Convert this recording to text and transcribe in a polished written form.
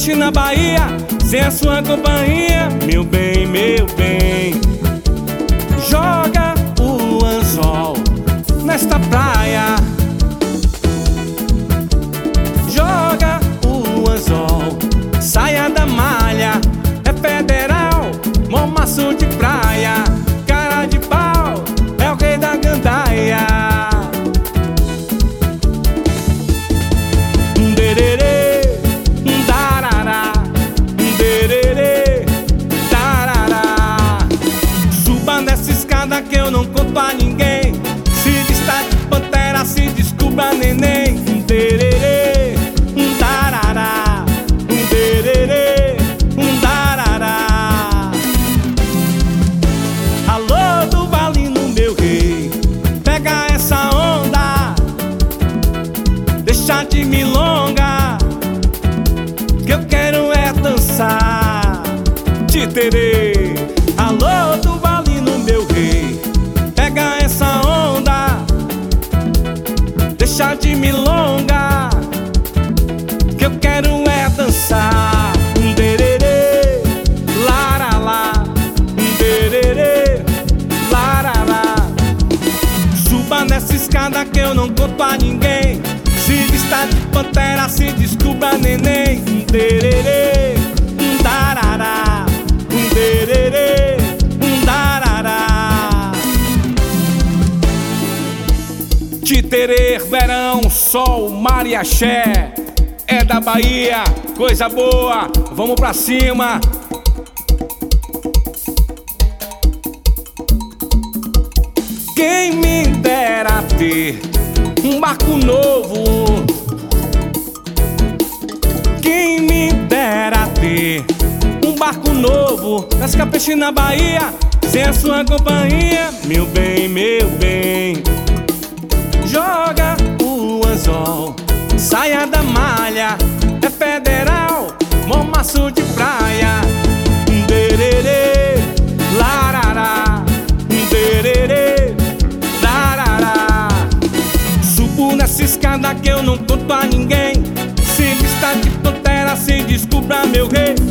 peixe na Bahia, sem a sua companhia, meu bem, meu bem. Joga o anzol nesta praia, joga o anzol, saia da malha, é federal, mormaço de praia, cara de pau, é o rei da gandaia. Que eu não conto a ninguém, se está de pantera, se descubra neném. Tererê, tarará, tererê, tarará. Alô do Valino, meu rei, pega essa onda, deixa de milonga, que eu quero é dançar. Titerê, alô do Valino, meu rei, pega essa onda, deixa de milonga, que eu quero é dançar. Dererê, laralá, dererê, laralá. Suba nessa escada que eu não conto a ninguém, se vista de pantera, se descubra neném. Dererê, tarará, dererê, tarará. Titerê, verão, sol, mar e axé, é da Bahia, coisa boa, vamos pra cima. Quem me dera ter um barco novo, quem me dera ter um barco novo, pesca peixe na Bahia, sem a sua companhia, meu bem, meu bem. Joga o anzol, saia da malha, é federal, mormaço de praia. Dererê, larará, dererê, larará. Subo nessa escada que eu não conto a ninguém, se vista de pantera, se descubra meu rei.